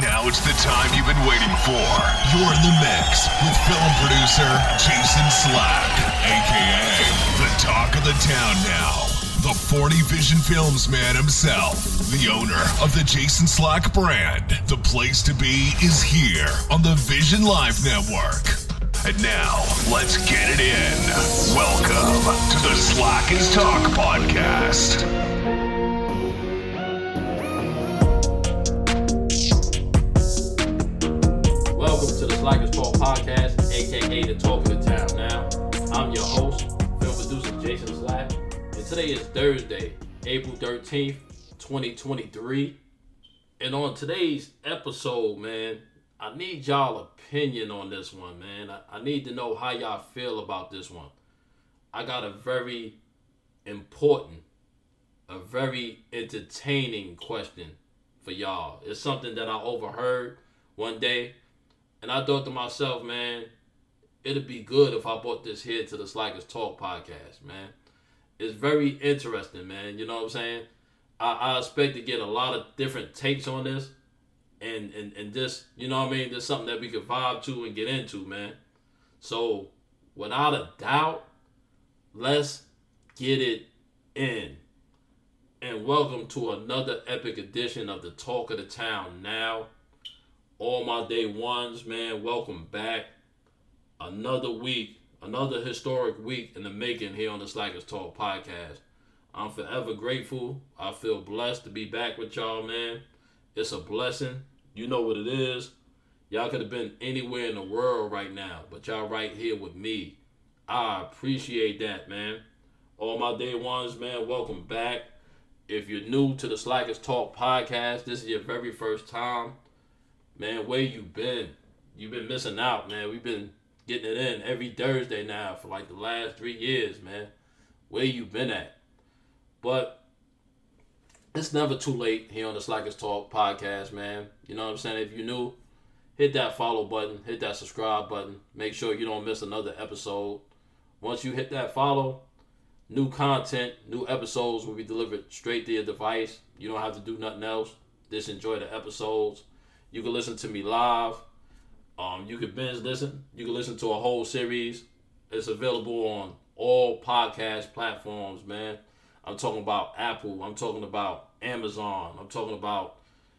Now it's the time you've been waiting for. You're in the mix with film producer Jason Slack, a.k.a. the talk of the town now. The 40 Vision Films man himself, the owner of the Jason Slack brand. The place to be is here on the Vision Live Network. And now, let's get it in. Welcome to the Slack is Talk podcast. Welcome to the Slack is Talk podcast, aka the talk of the town. Now, I'm your host, film producer Jason Slack, and today is Thursday, April 13th, 2023. And on today's episode, man, I need y'all opinion on this one, man. I need to know how y'all feel about this one. I got a very important, a very entertaining question for y'all. It's something that I overheard one day, and I thought to myself, man, it'd be good if I brought this here to the Slack is Talk podcast, man. It's very interesting, man. You know what I'm saying? I expect to get a lot of different takes on this. And just, you know what I mean, there's something that we can vibe to and get into, man. So, without a doubt, let's get it in. And welcome to another epic edition of the Talk of the Town now. All my day ones, man, welcome back. Another week, another historic week in the making here on the Slack is Talk podcast. I'm forever grateful. I feel blessed to be back with y'all, man. It's a blessing. You know what it is. Y'all could have been anywhere in the world right now, but y'all right here with me. I appreciate that, man. All my day ones, man, welcome back. If you're new to the Slack is Talk podcast, this is your very first time, man, where you been? You've been missing out, man. We've been getting it in every Thursday now for like the last 3 years, man. Where you been at? But it's never too late here on the Slack is Talk podcast, man. You know what I'm saying? If you're new, hit that follow button, hit that subscribe button. Make sure you don't miss another episode. Once you hit that follow, new content, new episodes will be delivered straight to your device. You don't have to do nothing else. Just enjoy the episodes. You can listen to me live. You can binge listen. You can listen to a whole series. It's available on all podcast platforms, man. I'm talking about Apple. I'm talking about Amazon. I'm talking about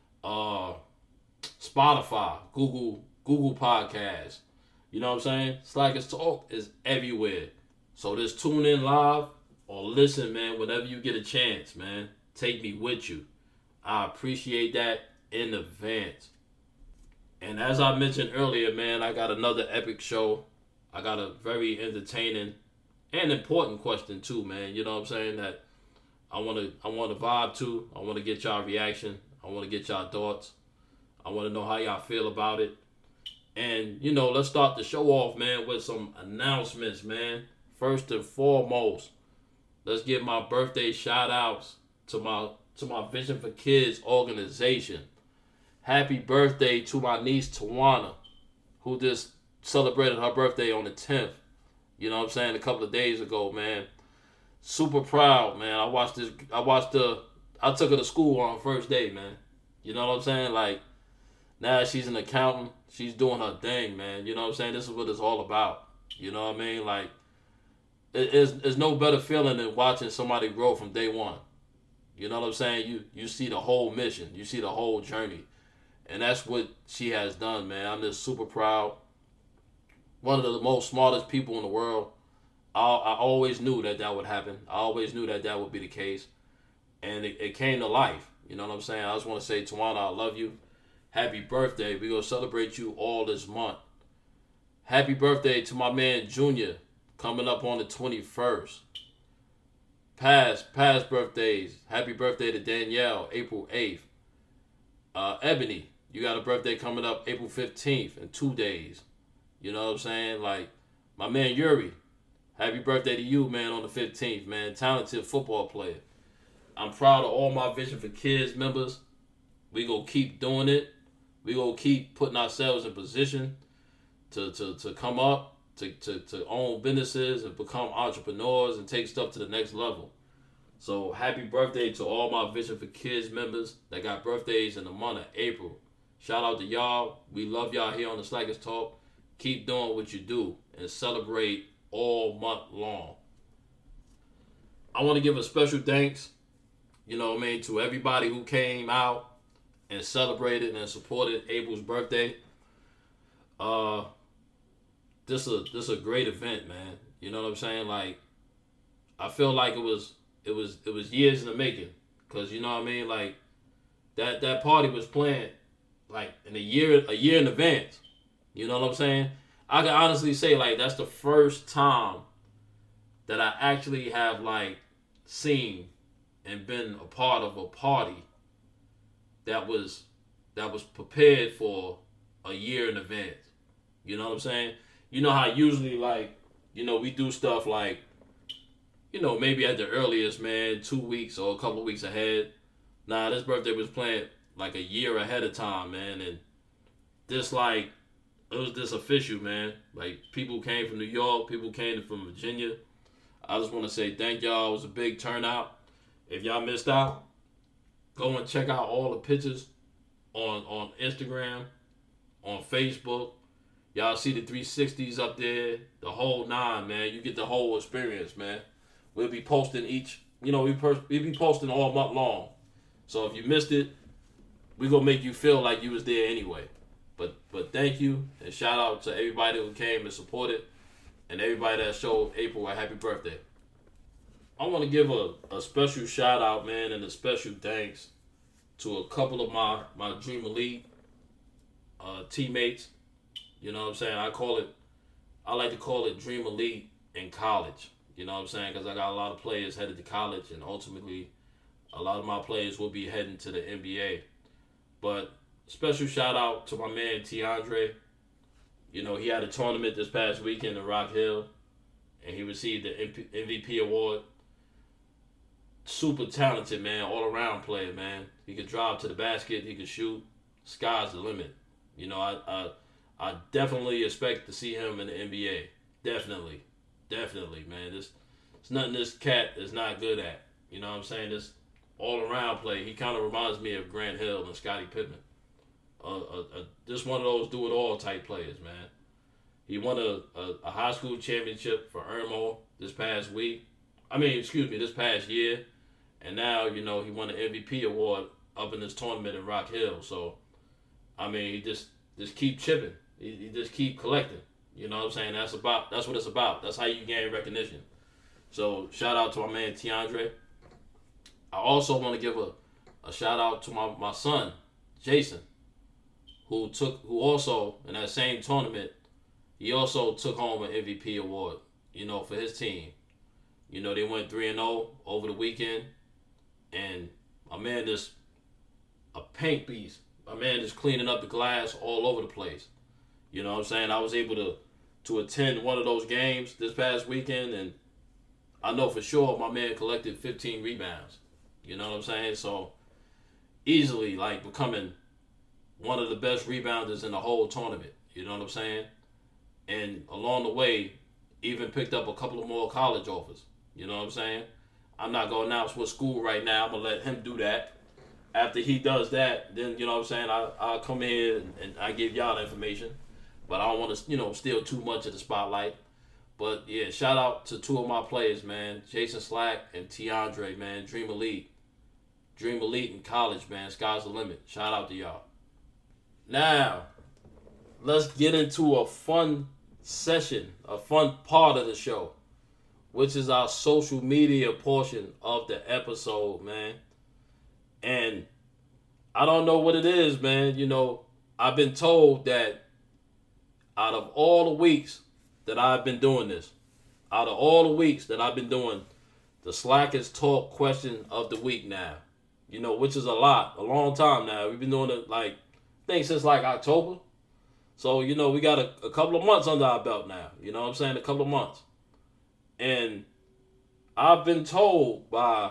Spotify, Google Podcasts. You know what I'm saying? Slack is Talk is everywhere. So just tune in live or listen, man, whenever you get a chance, man. Take me with you. I appreciate that in advance. And as I mentioned earlier, man, I got another epic show. I got a very entertaining and important question too, man. You know what I'm saying? That I want to vibe to. I want to get y'all reaction. I want to get y'all thoughts. I want to know how y'all feel about it. And, you know, let's start the show off, man, with some announcements, man. First and foremost, let's give my birthday shout outs to my Vision for Kids organization. Happy birthday to my niece Tawana, who just celebrated her birthday on the 10th. You know what I'm saying? A couple of days ago, man. Super proud, man. I took her to school on her first day, man. You know what I'm saying? Like, now she's an accountant. She's doing her thing, man. You know what I'm saying? This is what it's all about. You know what I mean? Like, it's no better feeling than watching somebody grow from day one. You know what I'm saying? You see the whole mission. You see the whole journey. And that's what she has done, man. I'm just super proud. One of the most smartest people in the world. I always knew that would happen. I always knew that would be the case. And it came to life. You know what I'm saying? I just want to say, Tawana, I love you. Happy birthday. We're going to celebrate you all this month. Happy birthday to my man, Junior, coming up on the 21st. Past birthdays. Happy birthday to Danielle, April 8th. Ebony, you got a birthday coming up April 15th in 2 days. You know what I'm saying? Like, my man, Yuri. Happy birthday to you, man, on the 15th, man. Talented football player. I'm proud of all my Vision for Kids members. We gonna keep doing it. We gonna keep putting ourselves in position to come up, to own businesses and become entrepreneurs and take stuff to the next level. So happy birthday to all my Vision for Kids members that got birthdays in the month of April. Shout out to y'all. We love y'all here on the Slackers Talk. Keep doing what you do and celebrate all month long. I want to give a special thanks, to everybody who came out and celebrated and supported April's birthday. This is a great event, man. You know what I'm saying? Like, I feel like it was years in the making, cause you know what I mean. Like, that party was planned like in a year in advance. You know what I'm saying? I can honestly say, like, that's the first time that I actually have, like, seen and been a part of a party that was prepared for a year in advance. You know what I'm saying? You know how usually, like, we do stuff like, maybe at the earliest, man, 2 weeks or a couple of weeks ahead. Nah, this birthday was planned like a year ahead of time, man. And this, like, it was this official, man. Like, people came from New York, people came from Virginia. I just want to say thank y'all. It was a big turnout. If y'all missed out, go and check out all the pictures on Instagram, on Facebook. Y'all see the 360s up there, the whole nine, man. You get the whole experience, man. We'll be posting we'll be posting all month long. So if you missed it, we're going to make you feel like you was there anyway. But thank you, and shout out to everybody who came and supported, and everybody that showed April a happy birthday. I want to give a special shout out, man, and a special thanks to a couple of my Dream Elite teammates. You know what I'm saying? I like to call it Dream Elite in college. You know what I'm saying? Because I got a lot of players headed to college, and ultimately a lot of my players will be heading to the NBA. But special shout out to my man Tiandre. He had a tournament this past weekend in Rock Hill, and he received the MVP award. Super talented, man, all around player, man. He could drive to the basket, he could shoot. Sky's the limit. I definitely expect to see him in the NBA. Definitely, man. There's nothing this cat is not good at. You know what I'm saying? This all around play. He kind of reminds me of Grant Hill and Scottie Pippen. Just one of those do-it-all type players, man. He won a high school championship for Irmo this past year. And now, he won an MVP award up in this tournament in Rock Hill. So, he just keep chipping. He just keep collecting. You know what I'm saying? That's what it's about. That's how you gain recognition. So, shout out to my man Tiandre. I also want to give a shout out to my son, Jason, who also, in that same tournament, he also took home an MVP award, for his team. They went 3-0 over the weekend, and my man just a paint beast. My man just cleaning up the glass all over the place. You know what I'm saying? I was able to attend one of those games this past weekend, and I know for sure my man collected 15 rebounds. You know what I'm saying? So, easily, like, becoming one of the best rebounders in the whole tournament. You know what I'm saying? And along the way, even picked up a couple of more college offers. You know what I'm saying? I'm not going to announce what school right now. I'm going to let him do that. After he does that, then, you know what I'm saying, I'll come here and I give y'all the information. But I don't want to, steal too much of the spotlight. But, yeah, shout out to two of my players, man. Jason Slack and Tiandre, man. Dream Elite. Dream Elite in college, man. Sky's the limit. Shout out to y'all. Now, let's get into a fun session, a fun part of the show, which is our social media portion of the episode, man. And I don't know what it is, man. I've been told that out of all the weeks that I've been doing this, the Slackers Talk question of the week now, which is a long time now. We've been doing it, I think since October. So, we got a couple of months under our belt now. You know what I'm saying? A couple of months. And I've been told by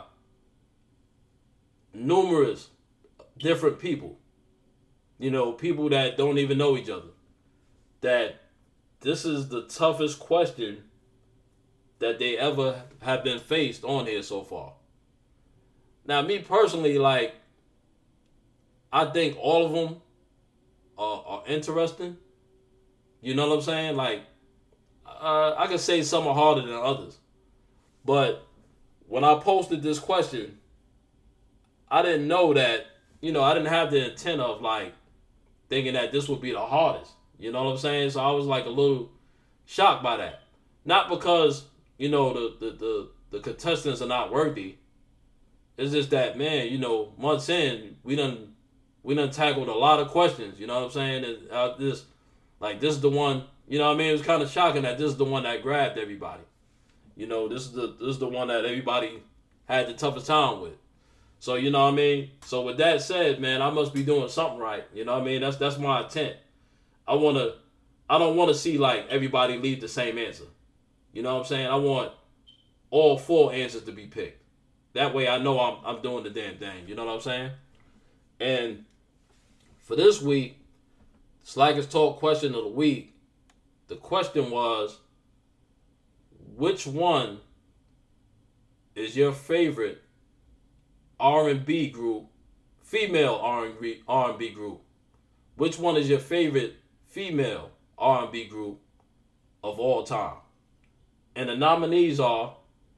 numerous different people, people that don't even know each other, that this is the toughest question that they ever have been faced on here so far. Now, me personally, I think all of them are interesting. You know what I'm saying? Like, I can say some are harder than others. But when I posted this question, I didn't know that, I didn't have the intent of, like, thinking that this would be the hardest. You know what I'm saying? So I was, like, a little shocked by that. Not because, the contestants are not worthy. It's just that, man, months in, we done tackled a lot of questions. You know what I'm saying? And this is the one. You know what I mean? It was kind of shocking that this is the one that grabbed everybody. This is the one that everybody had the toughest time with. So, you know what I mean? So with that said, man, I must be doing something right. You know what I mean? That's my intent. I don't want to see, like, everybody leave the same answer. You know what I'm saying? I want all 4 answers to be picked. That way I know I'm doing the damn thing. You know what I'm saying? And for this week, Slackers Talk question of the week, the question was, which one is your favorite R&B group, female R&B group? Which one is your favorite female R&B group of all time? And the nominees are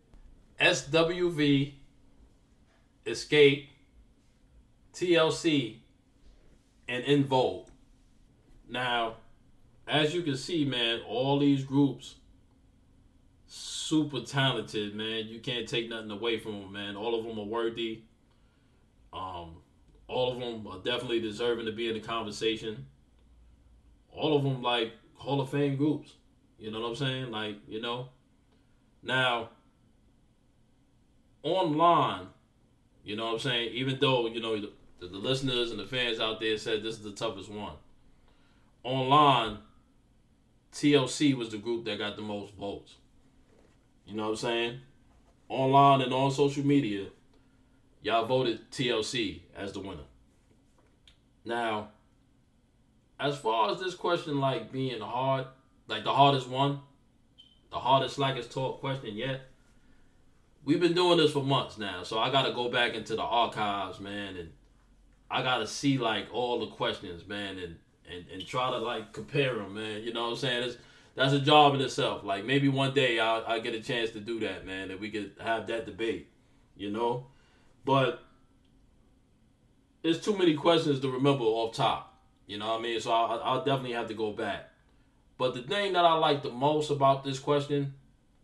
SWV, Escape, TLC, and En Vogue. Now, as you can see, man, all these groups, super talented, man. You can't take nothing away from them, man. All of them are worthy. All of them are definitely deserving to be in the conversation. All of them, like, Hall of Fame groups. You know what I'm saying? Like, Now, online, you know what I'm saying? Even though, the listeners and the fans out there said this is the toughest one. Online, TLC was the group that got the most votes. You know what I'm saying? Online and on social media, y'all voted TLC as the winner. Now, as far as this question, like, being hard, like the hardest one, the hardest Slackers Talk question yet, we've been doing this for months now, so I got to go back into the archives, man, and I got to see, like, all the questions, man, and try to, like, compare them, man. You know what I'm saying? That's a job in itself. Like, maybe one day I'll get a chance to do that, man, and we could have that debate, But there's too many questions to remember off top. You know what I mean? So I'll definitely have to go back. But the thing that I like the most about this question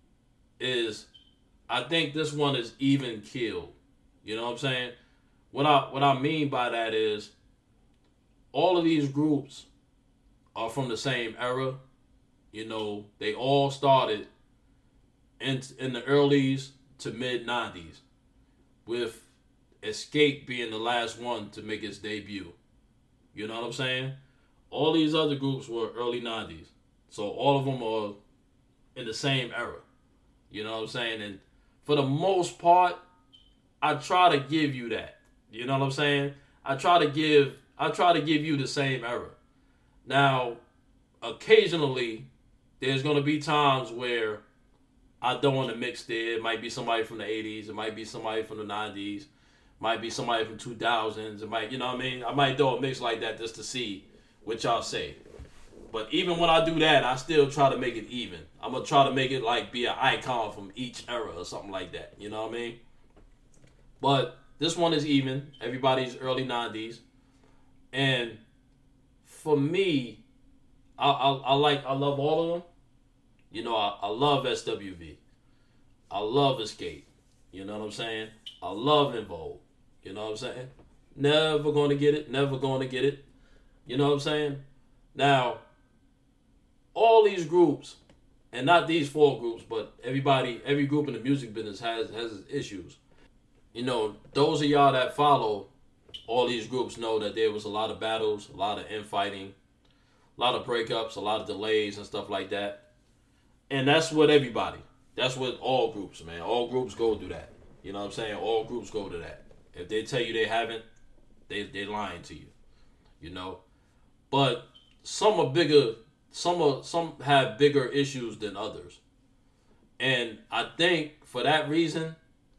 is I think this one is even keeled. You know what I'm saying? What I mean by that is all of these groups are from the same era. They all started in the earlys to mid 90s, with Escape being the last one to make its debut. You know what I'm saying? All these other groups were early 90s. So all of them are in the same era. You know what I'm saying? And for the most part, I try to give you that. You know what I'm saying? I try to give you the same era. Now, occasionally, there's going to be times where I throw in a mix there. It might be somebody from the 80s. It might be somebody from the 90s. Might be somebody from 2000s. It might, you know what I mean? I might throw a mix like that just to see what y'all say. But even when I do that, I still try to make it even. I'm going to try to make it like be an icon from each era or something like that. You know what I mean? But this one is even. Everybody's early 90s. And for me, I love all of them. I love SWV. I love Escape. You know what I'm saying? I love En Vogue. You know what I'm saying? Never going to get it. Never going to get it. You know what I'm saying? Now, all these groups, and not these 4 groups, but every group in the music business has issues. Those of y'all that follow all these groups know that there was a lot of battles, a lot of infighting, a lot of breakups, a lot of delays and stuff like that. And that's what all groups, man. All groups go through that. You know what I'm saying? All groups go to that. If they tell you they haven't, they're lying to you. But some are bigger. Some have bigger issues than others. And I think for that reason,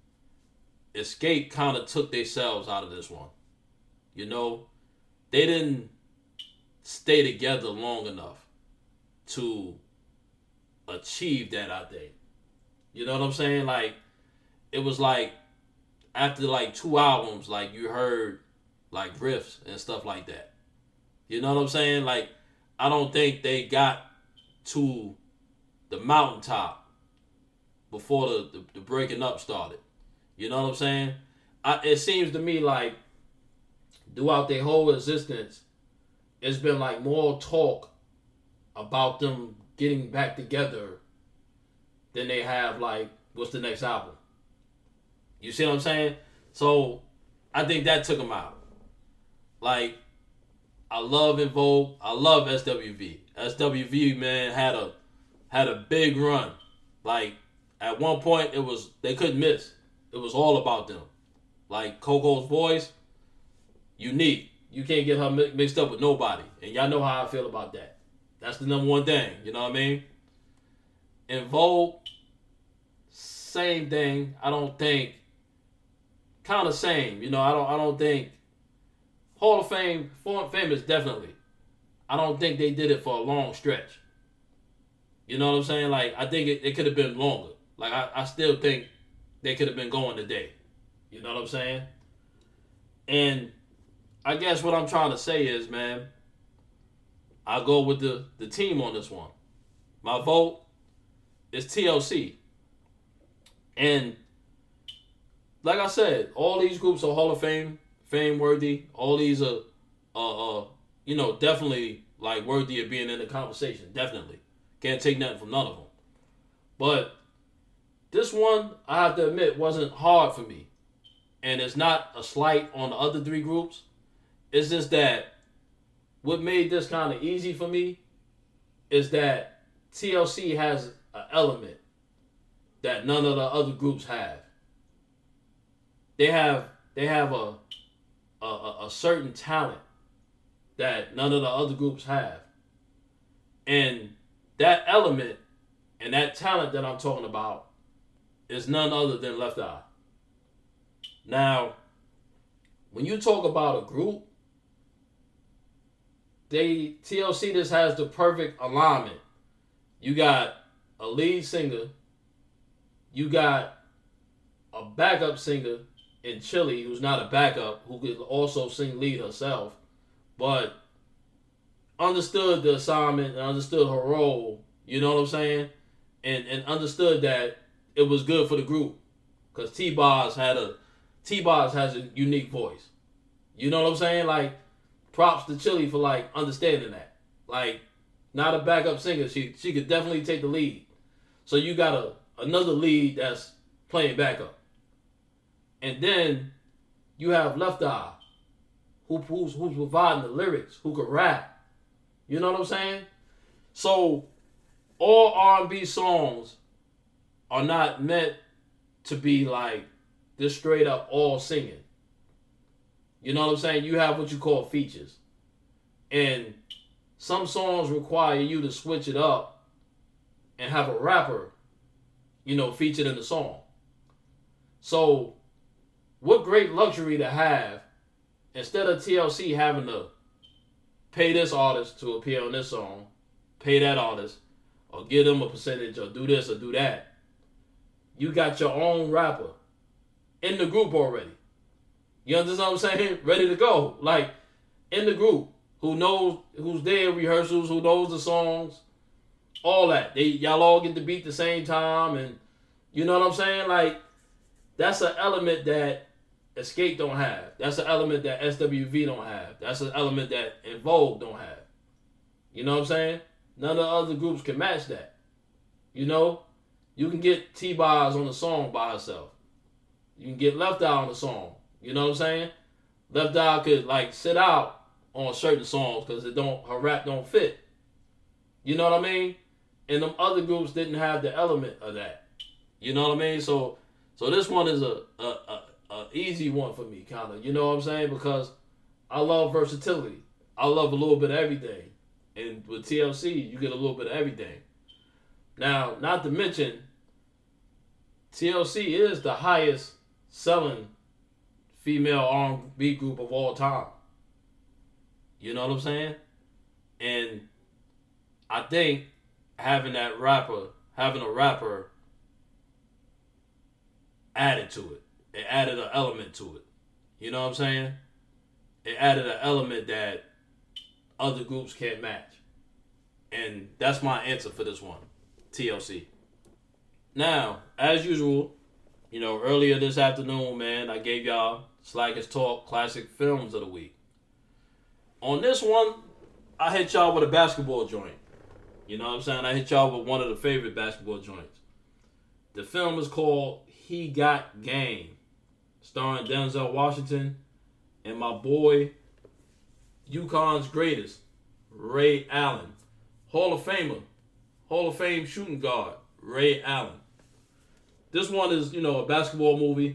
Escape kind of took themselves out of this one. They didn't stay together long enough to achieve that, I think. You know what I'm saying? Like, it was like, after like 2 albums, like, you heard like riffs and stuff like that. You know what I'm saying? Like, I don't think they got to the mountaintop before the breaking up started. You know what I'm saying? It seems to me like throughout their whole existence, it's been like more talk about them getting back together than they have like, what's the next album? You see what I'm saying? So I think that took them out. Like, I love En Vogue. I love SWV. SWV, man, had a big run. Like, at one point, they couldn't miss. It was all about them. Like, Coco's voice, unique. You can't get her mixed up with nobody. And y'all know how I feel about that. That's the number one thing. You know what I mean? En Vogue, same thing. I don't think, kind of same. You know, I don't think, Hall of Fame, famous definitely. I don't think they did it for a long stretch. You know what I'm saying? Like, I think it could have been longer. Like, I still think they could have been going today. You know what I'm saying? And I guess what I'm trying to say is, man, I'll go with the team on this one. My vote is TLC. And like I said, all these groups are Hall of Fame worthy. All these are you know, definitely like worthy of being in the conversation. Definitely. Can't take nothing from none of them. But this one, I have to admit, wasn't hard for me. And it's not a slight on the other three groups. It's just that what made this kind of easy for me is that TLC has an element that none of the other groups have. They have a certain talent that none of the other groups have. And that element and that talent that I'm talking about is none other than Left Eye. Now, when you talk about a group, TLC just has the perfect alignment. You got a lead singer, you got a backup singer in Chili, who's not a backup, who could also sing lead herself, but understood the assignment and understood her role, you know what I'm saying? And understood that it was good for the group. Because T-Boz has a unique voice. You know what I'm saying? Like, props to Chili for, like, understanding that. Like, not a backup singer. She could definitely take the lead. So you got another lead that's playing backup. And then you have Left Eye, who's providing the lyrics, who could rap. You know what I'm saying? So all R&B songs are not meant to be like this straight up all singing. You know what I'm saying? You have what you call features. And some songs require you to switch it up and have a rapper, you know, featured in the song. So what great luxury to have, instead of TLC having to pay this artist to appear on this song, pay that artist, or give them a percentage, or do this or do that. You got your own rapper in the group already. You understand what I'm saying? Ready to go. Like, in the group, who knows, who's there, rehearsals, who knows the songs, all that. Y'all all get to beat the same time, and you know what I'm saying? Like, that's an element that Escape don't have. That's an element that SWV don't have. That's an element that En Vogue don't have. You know what I'm saying? None of the other groups can match that. You know? You can get T-Boz on the song by herself. You can get Left Eye on the song. You know what I'm saying? Left Eye could, like, sit out on certain songs because her rap don't fit. You know what I mean? And them other groups didn't have the element of that. You know what I mean? So this one is a easy one for me, kind of. You know what I'm saying? Because I love versatility. I love a little bit of everything. And with TLC, you get a little bit of everything. Now, not to mention, TLC is the highest selling female R&B group of all time. You know what I'm saying? And I think having a rapper added to it. It added an element to it. You know what I'm saying? It added an element that other groups can't match. And that's my answer for this one. TLC. Now, as usual, earlier this afternoon, man, I gave y'all Slackers Talk Classic Films of the Week. On this one, I hit y'all with a basketball joint. You know what I'm saying? I hit y'all with one of the favorite basketball joints. The film is called He Got Game, starring Denzel Washington and my boy, UConn's greatest, Ray Allen. Hall of Famer, Hall of Fame shooting guard, Ray Allen. This one is, a basketball movie.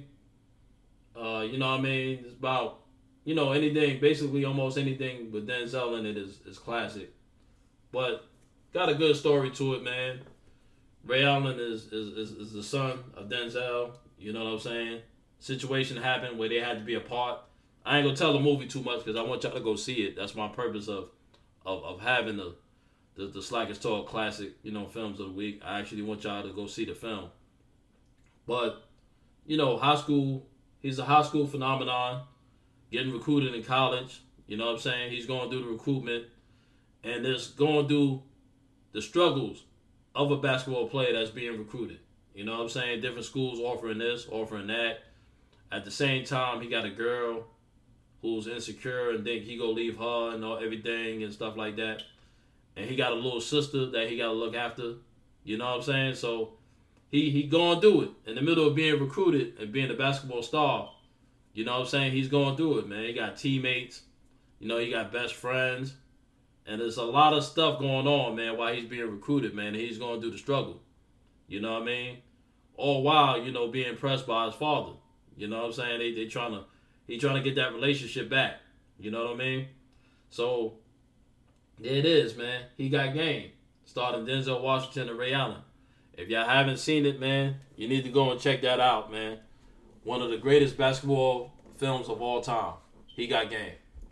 You know what I mean? It's about, anything, basically almost anything with Denzel in it is classic. But got a good story to it, man. Ray Allen is the son of Denzel. You know what I'm saying? Situation happened where they had to be apart. I ain't gonna tell the movie too much because I want y'all to go see it. That's my purpose of having the Slackers Talk Classic, films of the week. I actually want y'all to go see the film. But, high school, he's a high school phenomenon, getting recruited in college. You know what I'm saying? He's going through the recruitment and it's going through the struggles of a basketball player that's being recruited. You know what I'm saying? Different schools offering this, offering that. At the same time, he got a girl who's insecure and think he gonna leave her and everything and stuff like that. And he got a little sister that he got to look after. You know what I'm saying? So he going through it. In the middle of being recruited and being a basketball star, you know what I'm saying? He's going through it, man. He got teammates. He got best friends. And there's a lot of stuff going on, man, while he's being recruited, man. And he's going through the struggle. You know what I mean? All while, being pressed by his father. You know what I'm saying? He trying to get that relationship back. You know what I mean? So there it is, man. He Got Game. Starring Denzel Washington and Ray Allen. If y'all haven't seen it, man, you need to go and check that out, man. One of the greatest basketball films of all time. He Got Game.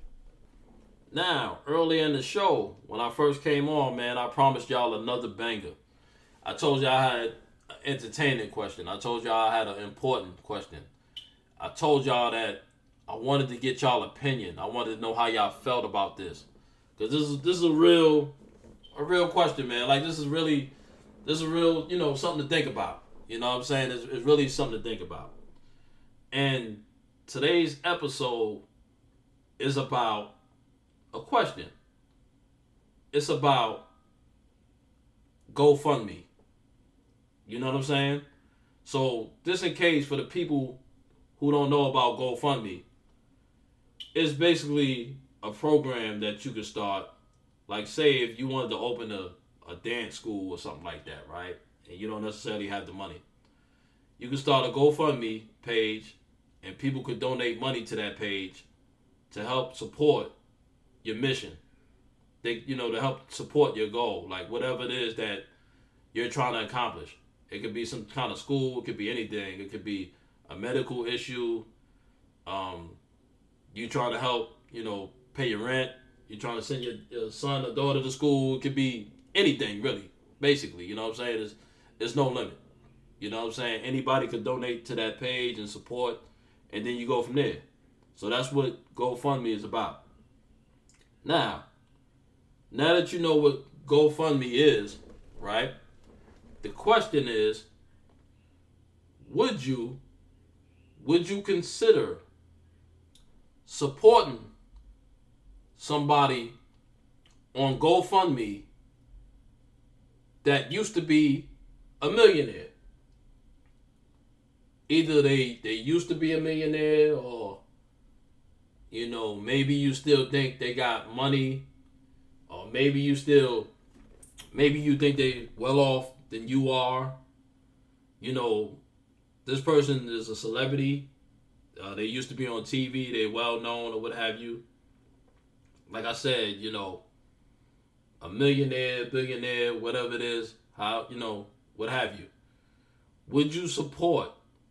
Now, early in the show, when I first came on, man, I promised y'all another banger. I told y'all I had an entertaining question. I told y'all I had an important question. I told y'all that I wanted to get y'all opinion. I wanted to know how y'all felt about this. Because this is a real question, man. Like, this is real, something to think about. You know what I'm saying? It's really something to think about. And today's episode is about a question. It's about GoFundMe. You know what I'm saying? So, just in case for the people who don't know about GoFundMe, it's basically a program that you could start. Like, say if you wanted to open a dance school or something like that, right? And you don't necessarily have the money. You can start a GoFundMe page and people could donate money to that page to help support your mission. To help support your goal. Like, whatever it is that you're trying to accomplish. It could be some kind of school. It could be anything. It could be a medical issue. You trying to help, pay your rent. You're trying to send your son or daughter to school. It could be anything, really. Basically, you know what I'm saying? There's no limit. You know what I'm saying? Anybody could donate to that page and support, and then you go from there. So that's what GoFundMe is about. Now that you know what GoFundMe is, right? The question is, would you consider supporting somebody on GoFundMe that used to be a millionaire? Either they used to be a millionaire, or maybe you still think they got money, or maybe you think they well off than you are. This person is a celebrity. They used to be on TV. They well known or what have you. Like I said, a millionaire, billionaire, whatever it is, what have you. Would you support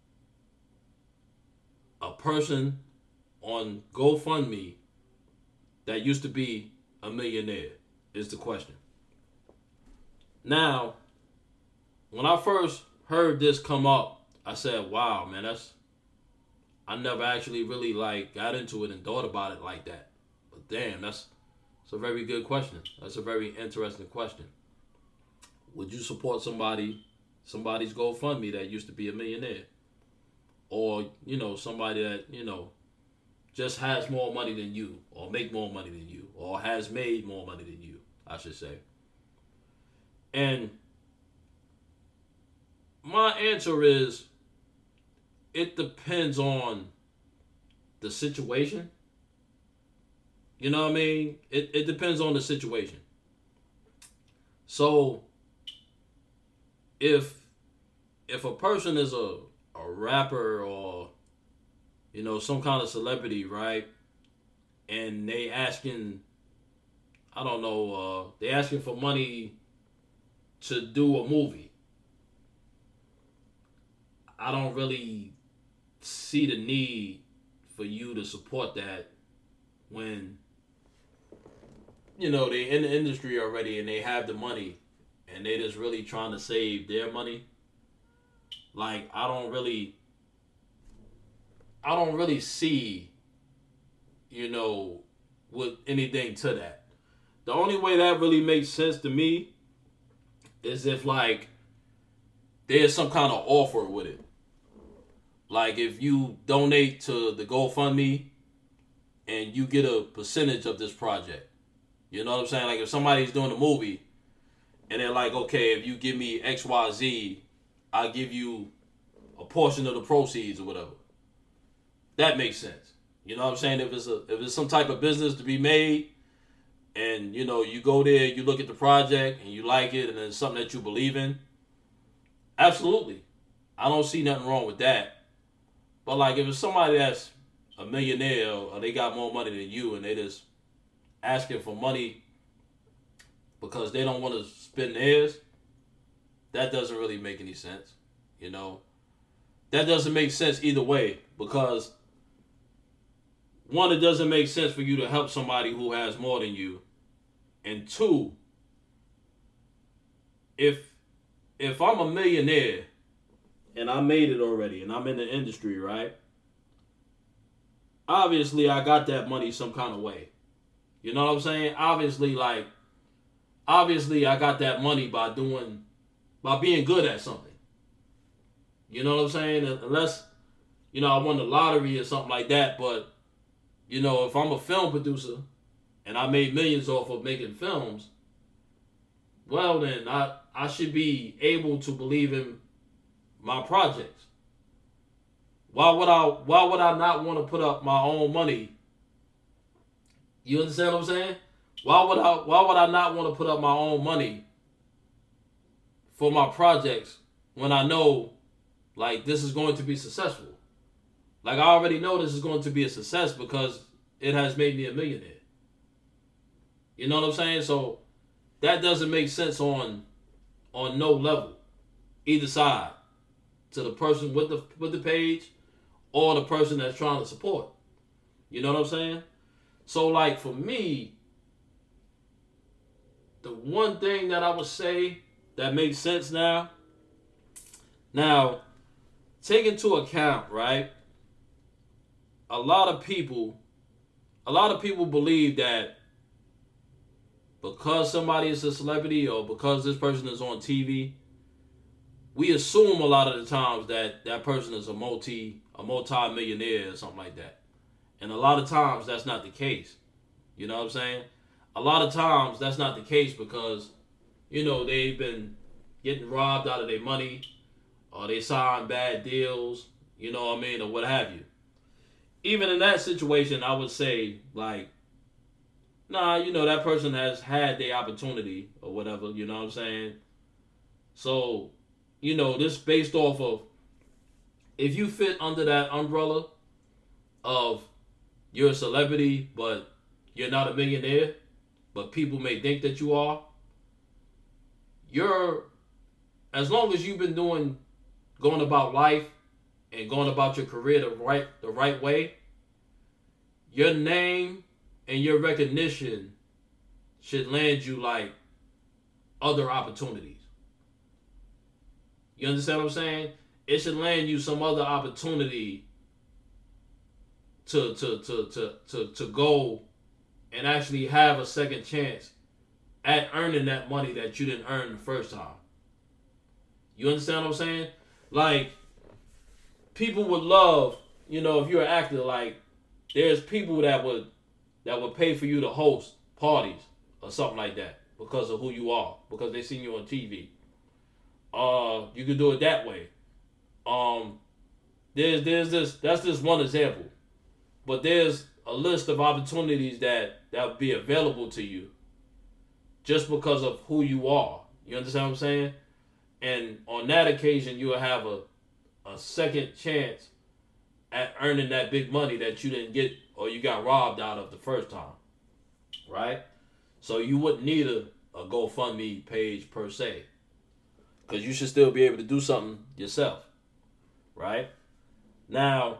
a person on GoFundMe that used to be a millionaire? is the question. Now, when I first heard this come up, I said, wow, man, I never actually really got into it and thought about it like that. But damn, that's a very good question. That's a very interesting question. Would you support somebody's GoFundMe that used to be a millionaire? Or, somebody that, just has more money than you, or make more money than you, or has made more money than you, I should say. And my answer is, it depends on the situation. You know what I mean? It depends on the situation. So, if a person is a rapper or, some kind of celebrity, right? And they asking, they asking for money to do a movie. I don't really see the need for you to support that when, they're in the industry already and they have the money and they just really trying to save their money. I don't really see, with anything to that. The only way that really makes sense to me is if there's some kind of offer with it. If you donate to the GoFundMe and you get a percentage of this project. You know what I'm saying? If somebody's doing a movie and they're okay, if you give me XYZ, I'll give you a portion of the proceeds or whatever. That makes sense. You know what I'm saying? If it's some type of business to be made and, you go there, you look at the project and you like it and it's something that you believe in, absolutely. I don't see nothing wrong with that. But if it's somebody that's a millionaire or they got more money than you and they just asking for money because they don't want to spend theirs, that doesn't really make any sense. That doesn't make sense either way, because one, it doesn't make sense for you to help somebody who has more than you. And two, if I'm a millionaire and I made it already and I'm in the industry, right? Obviously, I got that money some kind of way. You know what I'm saying? Obviously, I got that money by being good at something. You know what I'm saying? Unless, I won the lottery or something like that. But, if I'm a film producer and I made millions off of making films, well then, I should be able to believe in my projects. Why would I not want to put up my own money? You understand what I'm saying? Why would I not want to put up my own money for my projects when I know this is going to be successful? I already know this is going to be a success because it has made me a millionaire. You know what I'm saying? So that doesn't make sense on no level, either side, to the person with the page or the person that's trying to support. You know what I'm saying? So for me, the one thing that I would say that makes sense now, take into account, right? A lot of people believe that because somebody is a celebrity or because this person is on TV, we assume a lot of the times that person is a multi-millionaire or something like that. And a lot of times that's not the case. You know what I'm saying? A lot of times that's not the case because, they've been getting robbed out of their money or they signed bad deals, or what have you. Even in that situation, I would say, that person has had their opportunity or whatever, you know what I'm saying? So, this based off of, if you fit under that umbrella of you're a celebrity, but you're not a millionaire, but people may think that you are, as long as you've been going about life and going about your career the right way, your name and your recognition should land you like other opportunities. You understand what I'm saying? It should land you some other opportunity to go and actually have a second chance at earning that money that you didn't earn the first time. You understand what I'm saying? Like, people would love, if you're an actor, like, there's people that would pay for you to host parties or something like that because of who you are, because they seen you on TV. You could do it that way. That's just one example. But there's a list of opportunities that would be available to you just because of who you are. You understand what I'm saying? And on that occasion, you will have a second chance at earning that big money that you didn't get or you got robbed out of the first time. Right? So you wouldn't need a GoFundMe page per se, because you should still be able to do something yourself. Right? Now,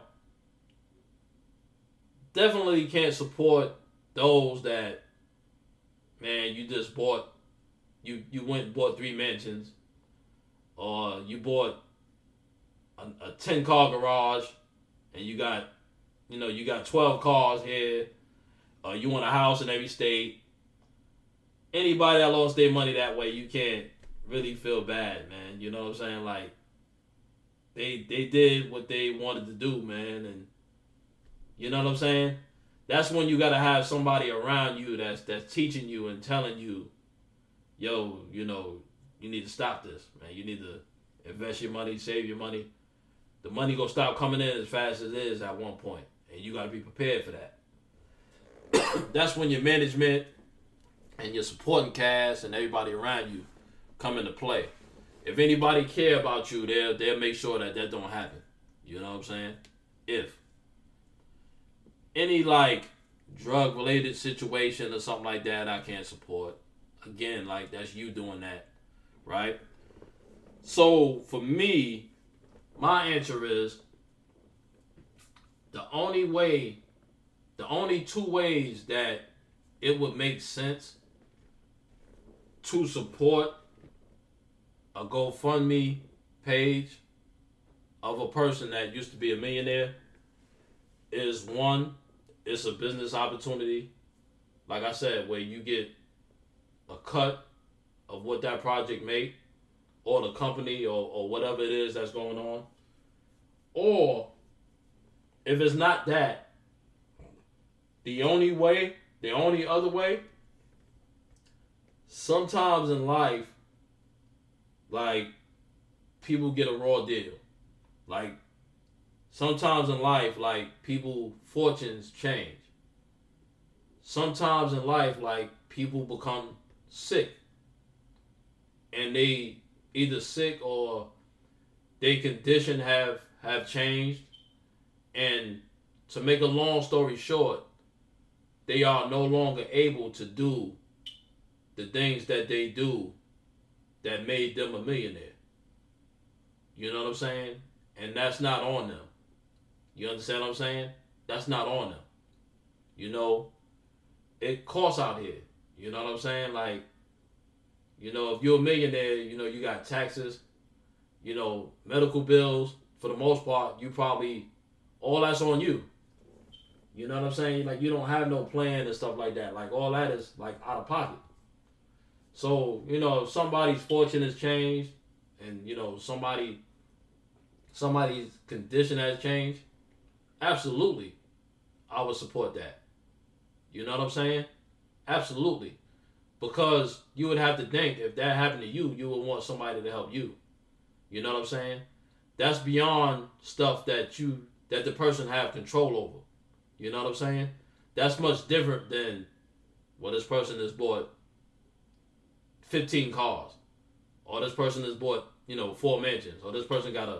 definitely can't support those that, man, you just bought, you went and bought 3 mansions, or you bought a 10-car garage, and you got 12 cars here, or you want a house in every state. Anybody that lost their money that way, you can't really feel bad, man. You know what I'm saying? Like, they did what they wanted to do, man, and you know what I'm saying? That's when you gotta have somebody around you that's teaching you and telling you, yo, you need to stop this, man. You need to invest your money, save your money. The money gonna stop coming in as fast as it is at one point, and you gotta be prepared for that. That's when your management and your supporting cast and everybody around you come into play. If anybody care about you, they'll make sure that don't happen. You know what I'm saying? If any like drug related situation or something like that, I can't support. Again, like, that's you doing that, right? So for me, my answer is the only 2 ways that it would make sense to support a GoFundMe page of a person that used to be a millionaire is, one, it's a business opportunity. Like I said, where you get a cut of what that project made, or the company, or whatever it is that's going on. Or if it's not that, the only other way, sometimes in life, like, people get a raw deal. Like, sometimes in life, like, people fortunes change. Sometimes in life, like, people become sick, and they either sick or their condition have changed, and to make a long story short, they are no longer able to do the things that they do that made them a millionaire. You know what I'm saying? And that's not on them. You understand what I'm saying? That's not on them. It costs out here. You know what I'm saying? Like, if you're a millionaire, you got taxes, medical bills. For the most part, all that's on you. You know what I'm saying? Like, you don't have no plan and stuff like that. Like, all that is, like, out of pocket. So, if somebody's fortune has changed and, somebody's condition has changed, absolutely, I would support that. You know what I'm saying? Absolutely. Because you would have to think, if that happened to you, you would want somebody to help you. You know what I'm saying? That's beyond stuff that the person have control over. You know what I'm saying? That's much different than, well, this person has bought 15 cars, or this person has bought 4 mansions, or this person got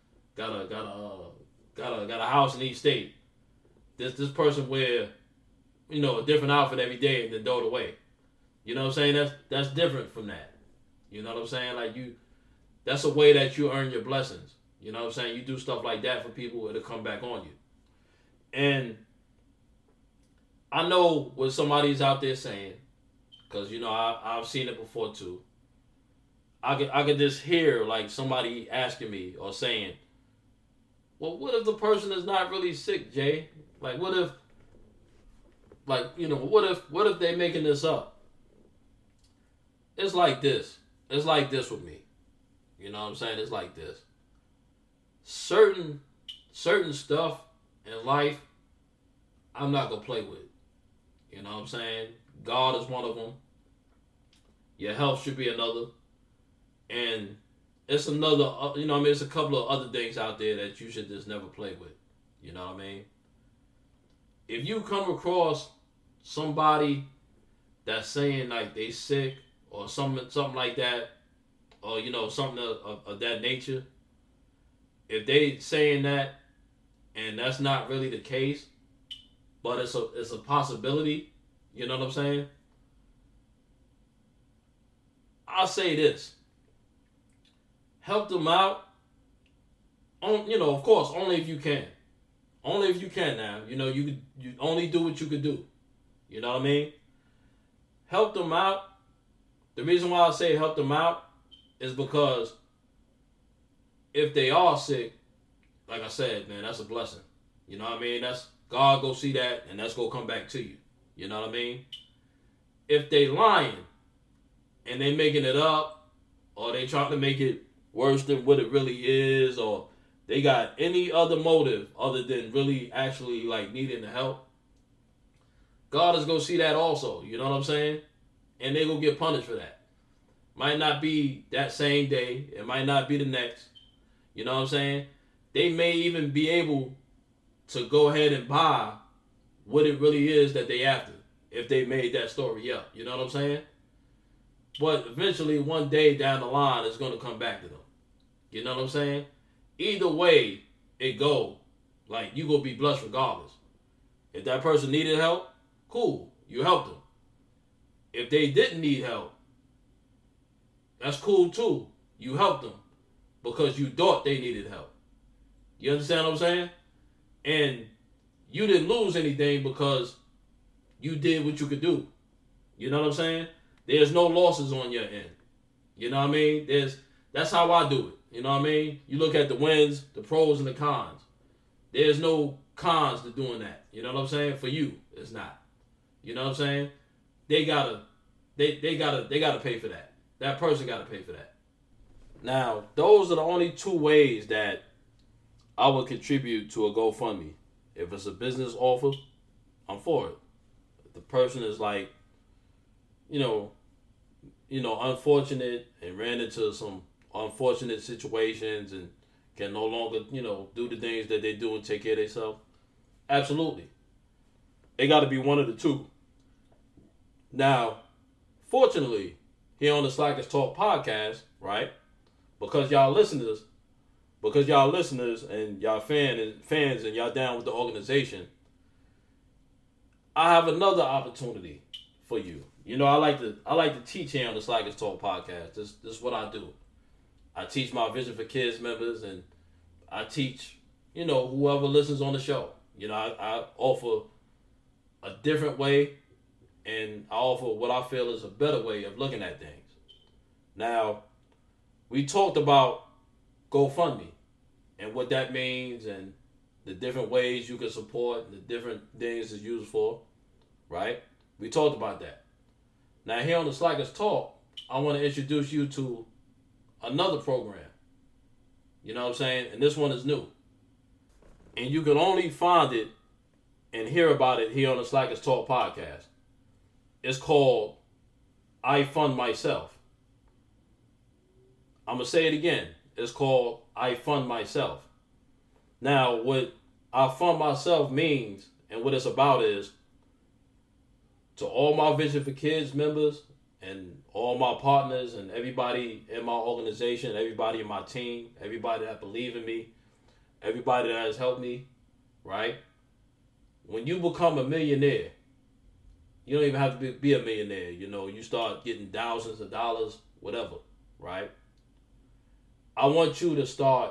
a house in each state. This person wear a different outfit every day and then throw it away. You know what I'm saying? That's different from that. You know what I'm saying? Like, that's a way that you earn your blessings. You know what I'm saying? You do stuff like that for people, it'll come back on you. And I know what somebody's out there saying, because I've seen it before too. I could just hear like somebody asking me or saying, "Well, what if the person is not really sick, Jay? Like, what if, what if they making this up?" It's like this. It's like this with me. You know what I'm saying? It's like this. Certain stuff in life, I'm not gonna play with. You know what I'm saying? God is one of them. Your health should be another. And it's another, it's a couple of other things out there that you should just never play with. You know what I mean? If you come across somebody that's saying like they sick or something like that, or something of that nature, if they saying that and that's not really the case, but it's a possibility, you know what I'm saying? I'll say this. Help them out. Of course, only if you can. Only if you can now. You only do what you could do. You know what I mean? Help them out. The reason why I say help them out is because if they are sick, like I said, man, that's a blessing. You know what I mean? That's God go see that and that's gonna come back to you. You know what I mean? If they lying and they making it up or they trying to make it worse than what it really is, or they got any other motive other than really actually like needing the help, God is gonna see that also. You know what I'm saying? And they gonna get punished for that. Might not be that same day. It might not be the next. You know what I'm saying? They may even be able to go ahead and buy what it really is that they after if they made that story up. You know what I'm saying? But eventually, one day down the line, it's going to come back to them. You know what I'm saying? Either way it go, like, you going to be blessed regardless. If that person needed help, cool. You helped them. If they didn't need help, that's cool too. You helped them because you thought they needed help. You understand what I'm saying? And you didn't lose anything because you did what you could do. You know what I'm saying? There's no losses on your end. You know what I mean? That's how I do it. You know what I mean? You look at the wins, the pros, and the cons. There's no cons to doing that. You know what I'm saying? For you, it's not. You know what I'm saying? They gotta pay for that. That person gotta pay for that. Now, those are the only two ways that I would contribute to a GoFundMe. If it's a business offer, I'm for it. If the person is like, unfortunate and ran into some unfortunate situations and can no longer, do the things that they do and take care of themselves, absolutely. It got to be one of the two. Now, fortunately, here on the Slackers Talk podcast, right? Because y'all listeners and y'all fans and y'all down with the organization, I have another opportunity for you. I like to teach here on the Slackers Talk podcast. This is what I do. I teach my Vision for Kids members, and I teach, whoever listens on the show. I offer a different way, and I offer what I feel is a better way of looking at things. Now, we talked about GoFundMe and what that means and the different ways you can support, the different things it's used for, right? We talked about that. Now, here on the Slackers Talk, I want to introduce you to another program. You know what I'm saying? And this one is new. And you can only find it and hear about it here on the Slackers Talk podcast. It's called I Fund Myself. I'm going to say it again. It's called I Fund Myself. Now, what I Fund Myself means and what it's about is, to all my Vision for Kids members and all my partners and everybody in my organization, everybody in my team, everybody that believe in me, everybody that has helped me, right? When you become a millionaire, you don't even have to be a millionaire. You start getting thousands of dollars, whatever, right? I want you to start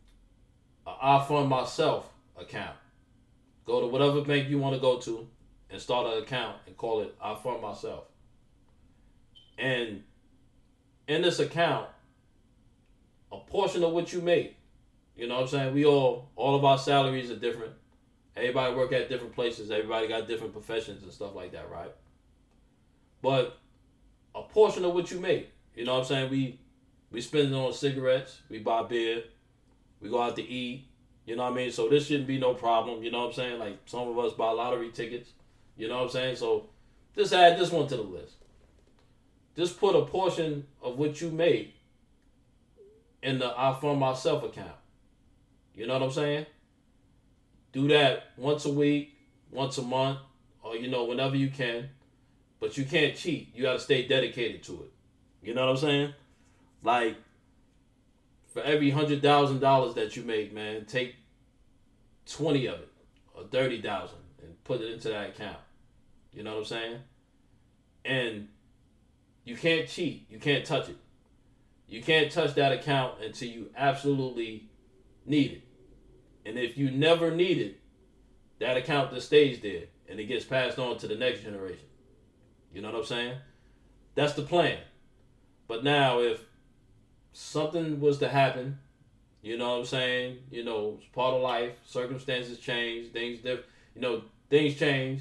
an I Fund Myself account. Go to whatever bank you want to go to and start an account and call it I Fund Myself. And in this account, a portion of what you make, you know what I'm saying? All of our salaries are different. Everybody work at different places. Everybody got different professions and stuff like that, right? But a portion of what you make, you know what I'm saying? We spend it on cigarettes. We buy beer. We go out to eat. You know what I mean? So this shouldn't be no problem. You know what I'm saying? Like some of us buy lottery tickets. You know what I'm saying? So just add this one to the list. Just put a portion of what you make in the I Fund Myself account. You know what I'm saying? Do that once a week, once a month, or whenever you can. But you can't cheat. You got to stay dedicated to it. You know what I'm saying? Like, for every $100,000 that you make, man, take 20 of it or 30,000 and put it into that account. You know what I'm saying? And you can't cheat. You can't touch it. You can't touch that account until you absolutely need it. And if you never need it, that account just stays there and it gets passed on to the next generation. You know what I'm saying? That's the plan. But now if something was to happen, you know what I'm saying? It's part of life. Circumstances change. Things change.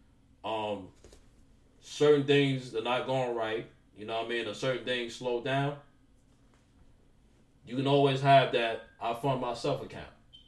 Certain things are not going right. You know what I mean? Or certain things slow down. You can always have that I Fund Myself account.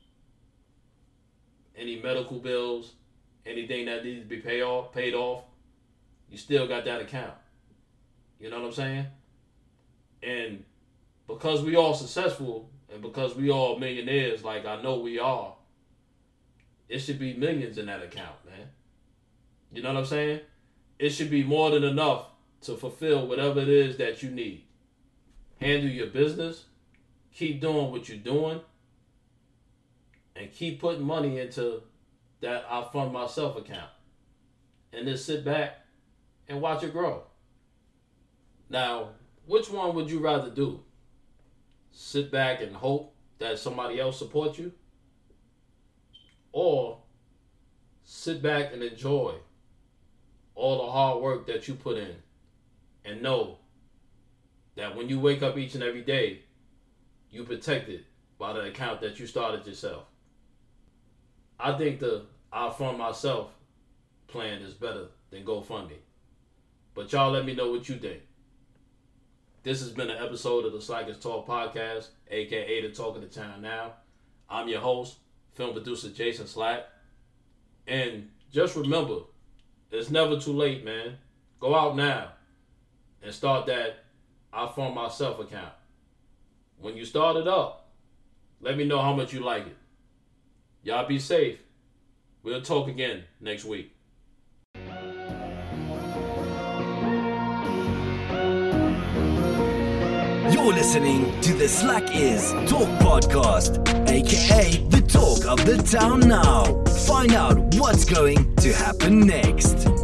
Any medical bills, anything that needs to be paid off, you still got that account. You know what I'm saying? And because we all successful and because we all millionaires, like I know we are, it should be millions in that account, man. You know what I'm saying? It should be more than enough to fulfill whatever it is that you need. Handle your business, keep doing what you're doing, and keep putting money into that I Fund Myself account. And then sit back and watch it grow. Now, which one would you rather do? Sit back and hope that somebody else supports you? Or sit back and enjoy all the hard work that you put in and know that when you wake up each and every day, you protected by the account that you started yourself? I think the I Fund Myself plan is better than GoFundMe. But y'all let me know what you think. This has been an episode of the Slackers Talk Podcast, a.k.a. the Talk of the Town Now. I'm your host, film producer Jason Slack. And just remember, it's never too late, man. Go out now and start that I Fund Myself account. When you start it up, let me know how much you like it. Y'all be safe. We'll talk again next week. You're listening to the Slack Is Talk Podcast, aka the Talk of the Town Now. Find out what's going to happen next.